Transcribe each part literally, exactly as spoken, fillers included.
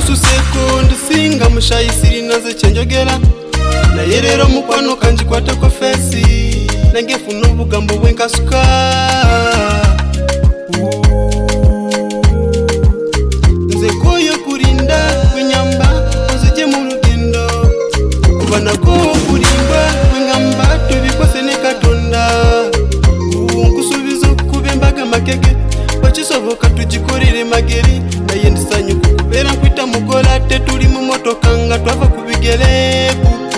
Ususeko ndisinga mushayisiri naze chenjogera na yerero mukwano kanjikwata ko fesi nange funa ubugambo bwenkasuka nze koyo kurinda kwenyamba uzije mu rugendo kubana ko kurimba kwengamba tubikose ne katonda nkusubizo kubembaga makeke bachisoboka tujikorere mageri naye ndisanyu kubera kwita mugola te tuli mu motoka nga twava kubigere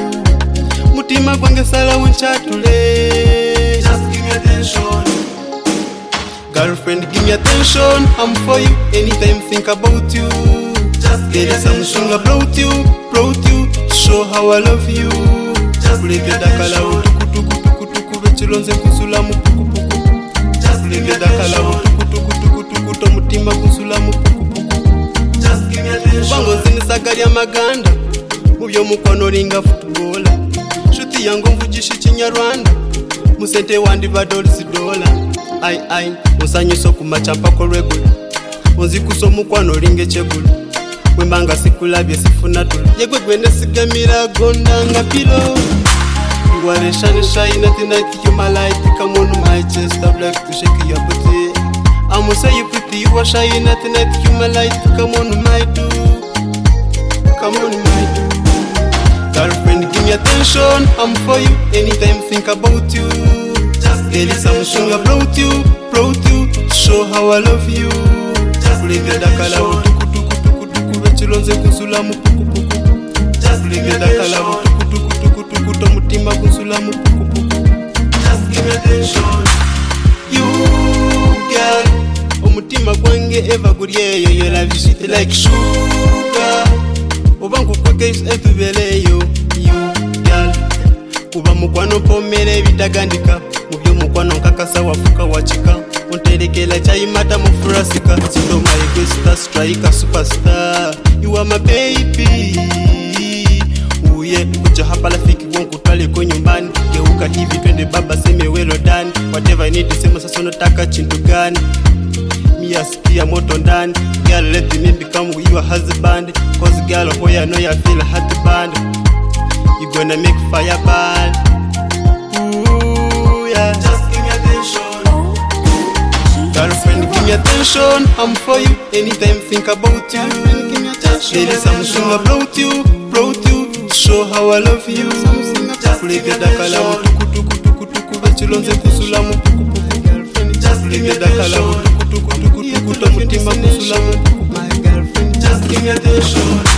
mutima gwange sala wonchatule. Just give me attention girlfriend, give me attention, I'm for you anytime think about you. Just there is something about you, about you to show how I love you. Just leave the dakala tuku tuku tuku tuku bechilonze kusula mu puku puku. Just leave the dakala tuku tuku tuku tuku to mutima kusula mu puku puku. Just give me attention bango zinisagari amaganda mubyo mukono ringa footballer shuti yango mvugisha ikinyarwanda musente wandi badolisi dola ai ai musanyuso kumachampa ko regular onzi kusomu kwano ringe chegula wembanga sikulabye sifuna tulu yegwe gwene sigamira gonda nga pilo ngware shine shine tonight you my light come on my chest I'd like to shake your booty I'ma say you pretty you are shine tonight you my light come on my do come on my do. Girlfriend, give me attention, I'm for you anytime think about you. Just there is something about you, about you to show how I love you. Just leave the dakala tuku tuku tuku tuku bechilonze kusula mu puku puku. Just leave the dakala tuku tuku tuku tuku to mutima kusula mu puku puku. Just give me attention you girl omutima gwange eva guriyeyo you love you sweet like sugar ubangu kwake etubeleyo you girl kuba mukwano pomere bitagandika mubyo mukwano nkakasa wafuka wachika onterekela chayimata mufurasika sindo my best striker superstar you are my baby uye kuja hapa rafiki wangu twale kwa nyumbani geuka hivi twende baba seme well done whatever I need sema sasa unataka chintu gani Mia moto ndani girl let me become your husband cause girl boy I know you feel hot band you gonna make fire burn ooh yeah just give me attention girlfriend give me attention I'm for you anytime think about you give me attention there is something about you about you to show how I love you just leave the dakala tuku tuku tuku tuku bechilonze kusula mu puku puku girlfriend just leave the dakala tuku tuku tuku tuku to mutima kusula mu puku my girlfriend just give me attention